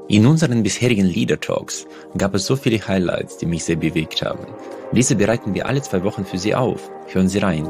In unseren bisherigen Leader Talks gab es so viele Highlights, die mich sehr bewegt haben. Diese bereiten wir alle 2 Wochen für Sie auf. Hören Sie rein.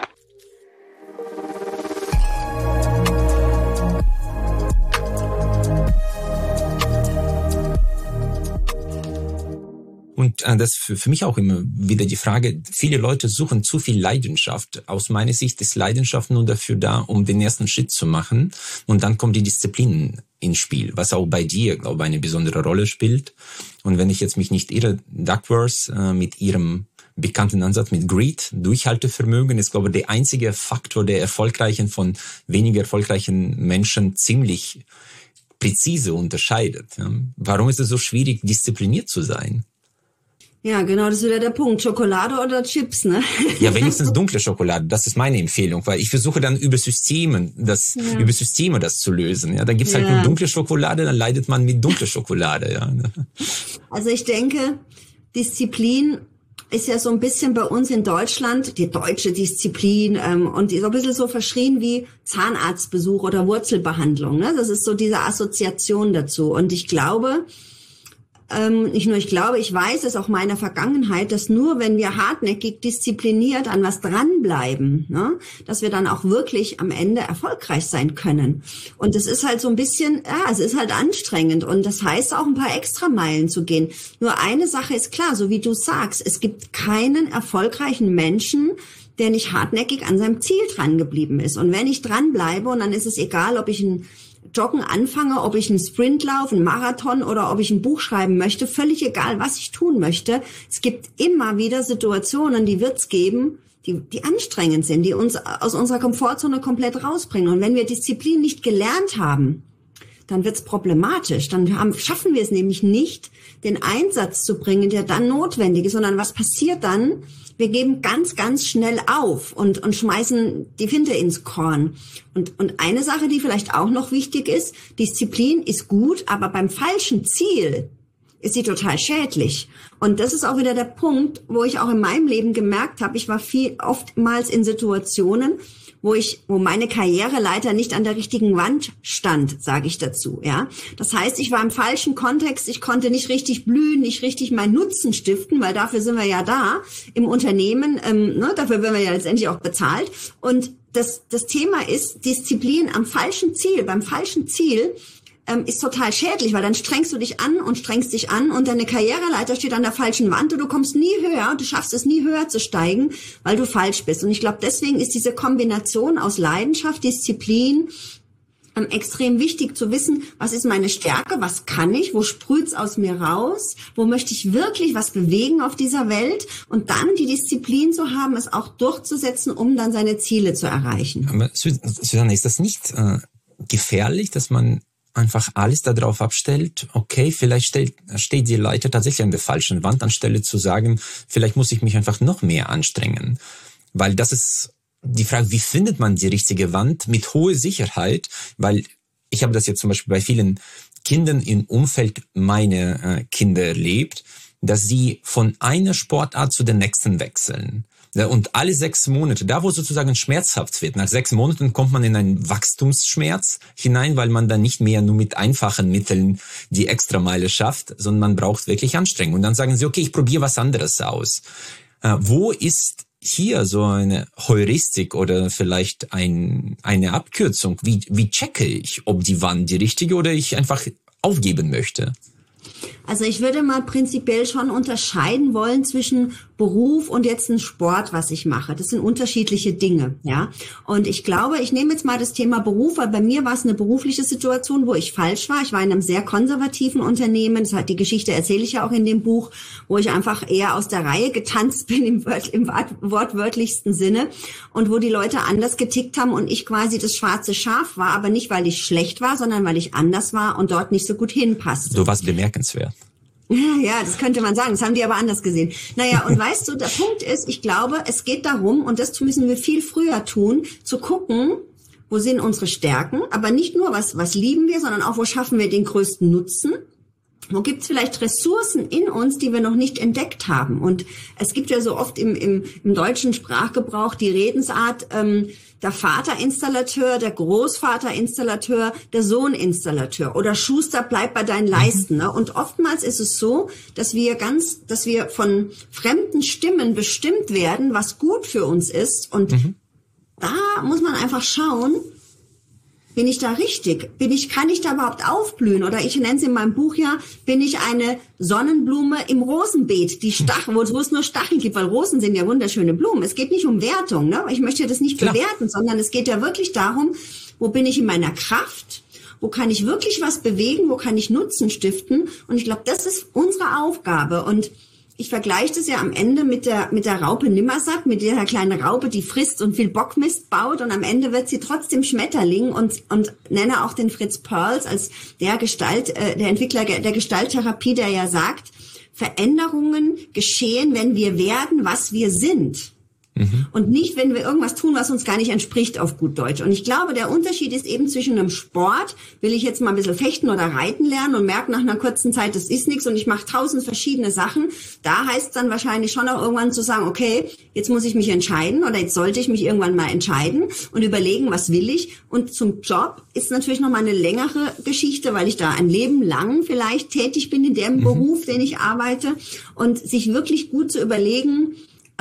Und das für mich auch immer wieder die Frage, viele Leute suchen zu viel Leidenschaft. Aus meiner Sicht ist Leidenschaft nur dafür da, um den ersten Schritt zu machen. Und dann kommt die Disziplin ins Spiel, was auch bei dir, glaube ich, eine besondere Rolle spielt. Und wenn ich jetzt mich nicht irre, Duckworth mit ihrem bekannten Ansatz mit Greed, Durchhaltevermögen, ist, glaube ich, der einzige Faktor, der erfolgreichen von weniger erfolgreichen Menschen ziemlich präzise unterscheidet. Warum ist es so schwierig, diszipliniert zu sein? Ja, genau, das ist wieder der Punkt. Schokolade oder Chips, ne? Ja, wenigstens dunkle Schokolade. Das ist meine Empfehlung, weil ich versuche dann über Systeme das zu lösen. Ja, da gibt's halt nur dunkle Schokolade, dann leidet man mit dunkler Schokolade. Ja. Also ich denke, Disziplin ist ja so ein bisschen bei uns in Deutschland, die deutsche Disziplin, und so ein bisschen so verschrien wie Zahnarztbesuch oder Wurzelbehandlung. Ne? Das ist so diese Assoziation dazu. Und ich glaube, nicht nur ich glaube, ich weiß es auch meiner Vergangenheit, dass nur wenn wir hartnäckig diszipliniert an was dranbleiben, ne, dass wir dann auch wirklich am Ende erfolgreich sein können. Und es ist halt so ein bisschen, es ist halt anstrengend und das heißt auch ein paar Extrameilen zu gehen. Nur eine Sache ist klar, so wie du sagst, es gibt keinen erfolgreichen Menschen, der nicht hartnäckig an seinem Ziel dran geblieben ist. Und wenn ich dranbleibe, und dann ist es egal, ob ich ein Joggen anfange, ob ich einen Sprint laufe, einen Marathon oder ob ich ein Buch schreiben möchte, völlig egal, was ich tun möchte. Es gibt immer wieder Situationen, die wird's geben, die anstrengend sind, die uns aus unserer Komfortzone komplett rausbringen. Und wenn wir Disziplin nicht gelernt haben, dann wird's problematisch. Dann schaffen wir es nämlich nicht, den Einsatz zu bringen, der dann notwendig ist, sondern was passiert dann? Wir geben ganz, ganz schnell auf und schmeißen die Finte ins Korn. Und eine Sache, die vielleicht auch noch wichtig ist, Disziplin ist gut, aber beim falschen Ziel ist sie total schädlich. Und das ist auch wieder der Punkt, wo ich auch in meinem Leben gemerkt habe, ich war oftmals in Situationen, wo meine Karriereleiter nicht an der richtigen Wand stand, sage ich dazu, ja. Das heißt, ich war im falschen Kontext, ich konnte nicht richtig blühen, nicht richtig meinen Nutzen stiften, weil dafür sind wir ja da im Unternehmen, dafür werden wir ja letztendlich auch bezahlt. Und das Thema ist Disziplin am falschen Ziel, beim falschen Ziel, ist total schädlich, weil dann strengst du dich an und deine Karriereleiter steht an der falschen Wand und du kommst nie höher und du schaffst es nie höher zu steigen, weil du falsch bist. Und ich glaube, deswegen ist diese Kombination aus Leidenschaft, Disziplin extrem wichtig zu wissen, was ist meine Stärke, was kann ich, wo sprüht's aus mir raus, wo möchte ich wirklich was bewegen auf dieser Welt und dann die Disziplin zu haben, es auch durchzusetzen, um dann seine Ziele zu erreichen. Aber Susanne, ist das nicht gefährlich, dass man einfach alles darauf abstellt, okay, vielleicht steht die Leiter tatsächlich an der falschen Wand, anstelle zu sagen, vielleicht muss ich mich einfach noch mehr anstrengen. Weil das ist die Frage, wie findet man die richtige Wand mit hoher Sicherheit? Weil ich habe das jetzt zum Beispiel bei vielen Kindern im Umfeld meiner Kinder erlebt, dass sie von einer Sportart zu der nächsten wechseln. Und alle 6 Monate, da wo sozusagen schmerzhaft wird, nach 6 Monaten kommt man in einen Wachstumsschmerz hinein, weil man dann nicht mehr nur mit einfachen Mitteln die Extrameile schafft, sondern man braucht wirklich Anstrengung. Und dann sagen sie, okay, ich probiere was anderes aus. Wo ist hier so eine Heuristik oder vielleicht eine Abkürzung? Wie checke ich, ob die Wand die richtige oder ich einfach aufgeben möchte? Also ich würde mal prinzipiell schon unterscheiden wollen zwischen Beruf und jetzt ein Sport, was ich mache. Das sind unterschiedliche Dinge, ja. Und ich glaube, ich nehme jetzt mal das Thema Beruf, weil bei mir war es eine berufliche Situation, wo ich falsch war. Ich war in einem sehr konservativen Unternehmen. Die Geschichte erzähle ich ja auch in dem Buch, wo ich einfach eher aus der Reihe getanzt bin im wortwörtlichsten Sinne und wo die Leute anders getickt haben und ich quasi das schwarze Schaf war, aber nicht, weil ich schlecht war, sondern weil ich anders war und dort nicht so gut hinpasste. Du warst bemerkenswert. Ja, das könnte man sagen. Das haben die aber anders gesehen. Naja, und weißt du, der Punkt ist, ich glaube, es geht darum, und das müssen wir viel früher tun, zu gucken, wo sind unsere Stärken, aber nicht nur, was lieben wir, sondern auch, wo schaffen wir den größten Nutzen. Wo gibt's vielleicht Ressourcen in uns, die wir noch nicht entdeckt haben? Und es gibt ja so oft im deutschen Sprachgebrauch die Redensart, der Vaterinstallateur, der Großvaterinstallateur, der Sohninstallateur oder Schuster, bleib bei deinen Leisten. Ne? Und oftmals ist es so, dass wir von fremden Stimmen bestimmt werden, was gut für uns ist. Und da muss man einfach schauen, bin ich da richtig? Kann ich da überhaupt aufblühen? Oder ich nenne es in meinem Buch ja, bin ich eine Sonnenblume im Rosenbeet, wo es nur Stacheln gibt, weil Rosen sind ja wunderschöne Blumen. Es geht nicht um Wertung, ne? Ich möchte das nicht bewerten, sondern es geht ja wirklich darum, wo bin ich in meiner Kraft? Wo kann ich wirklich was bewegen? Wo kann ich Nutzen stiften? Und ich glaube, das ist unsere Aufgabe. Und ich vergleiche das ja am Ende mit der Raupe Nimmersatt, mit der kleinen Raupe, die frisst und viel Bockmist baut und am Ende wird sie trotzdem Schmetterling und nenne auch den Fritz Perls als der Entwickler der Gestalttherapie, der ja sagt, Veränderungen geschehen, wenn wir werden, was wir sind. Und nicht, wenn wir irgendwas tun, was uns gar nicht entspricht auf gut Deutsch. Und ich glaube, der Unterschied ist eben zwischen einem Sport, will ich jetzt mal ein bisschen fechten oder reiten lernen und merke nach einer kurzen Zeit, das ist nichts und ich mache 1000 verschiedene Sachen. Da heißt es dann wahrscheinlich schon auch irgendwann zu sagen, okay, jetzt muss ich mich entscheiden oder jetzt sollte ich mich irgendwann mal entscheiden und überlegen, was will ich. Und zum Job ist natürlich noch mal eine längere Geschichte, weil ich da ein Leben lang vielleicht tätig bin in dem Beruf, den ich arbeite und sich wirklich gut zu überlegen,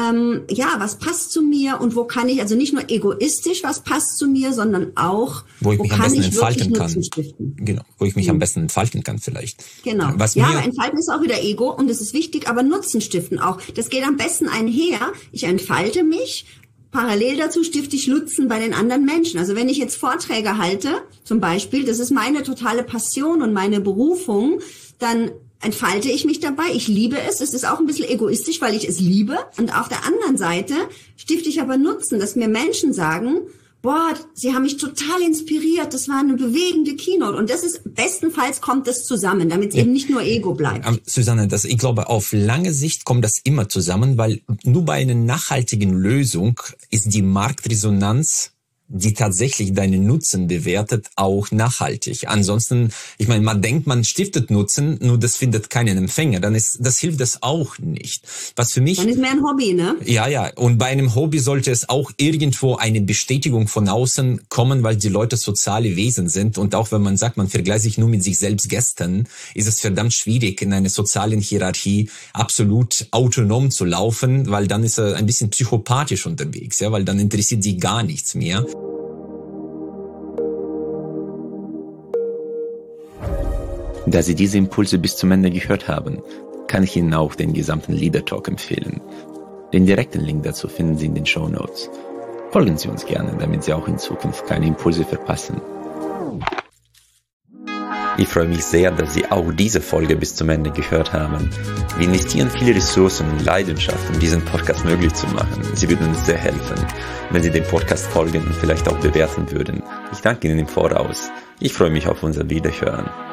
was passt zu mir und wo kann ich, also nicht nur egoistisch, was passt zu mir, sondern auch, wo ich mich am besten entfalten kann. Genau, wo ich mich am besten entfalten kann vielleicht. Genau. Aber entfalten ist auch wieder Ego und es ist wichtig, aber Nutzen stiften auch. Das geht am besten einher. Ich entfalte mich, parallel dazu stifte ich Nutzen bei den anderen Menschen. Also wenn ich jetzt Vorträge halte, zum Beispiel, das ist meine totale Passion und meine Berufung, dann entfalte ich mich dabei. Ich liebe es. Es ist auch ein bisschen egoistisch, weil ich es liebe. Und auf der anderen Seite stifte ich aber Nutzen, dass mir Menschen sagen, boah, sie haben mich total inspiriert. Das war eine bewegende Keynote. Und das ist, bestenfalls kommt das zusammen, damit es eben nicht nur Ego bleibt. Susanne, ich glaube, auf lange Sicht kommt das immer zusammen, weil nur bei einer nachhaltigen Lösung ist die Marktresonanz, die tatsächlich deinen Nutzen bewertet, auch nachhaltig. Ansonsten, ich meine, man denkt, man stiftet Nutzen, nur das findet keinen Empfänger. Das hilft das auch nicht. Was für mich. Dann ist mehr ein Hobby, ne? Ja. Und bei einem Hobby sollte es auch irgendwo eine Bestätigung von außen kommen, weil die Leute soziale Wesen sind. Und auch wenn man sagt, man vergleicht sich nur mit sich selbst gestern, ist es verdammt schwierig, in einer sozialen Hierarchie absolut autonom zu laufen, weil dann ist er ein bisschen psychopathisch unterwegs, ja, weil dann interessiert sie gar nichts mehr. Da Sie diese Impulse bis zum Ende gehört haben, kann ich Ihnen auch den gesamten Leader Talk empfehlen. Den direkten Link dazu finden Sie in den Shownotes. Folgen Sie uns gerne, damit Sie auch in Zukunft keine Impulse verpassen. Ich freue mich sehr, dass Sie auch diese Folge bis zum Ende gehört haben. Wir investieren viele Ressourcen und Leidenschaft, um diesen Podcast möglich zu machen. Sie würden uns sehr helfen, wenn Sie dem Podcast folgen und vielleicht auch bewerten würden. Ich danke Ihnen im Voraus. Ich freue mich auf unser Wiederhören.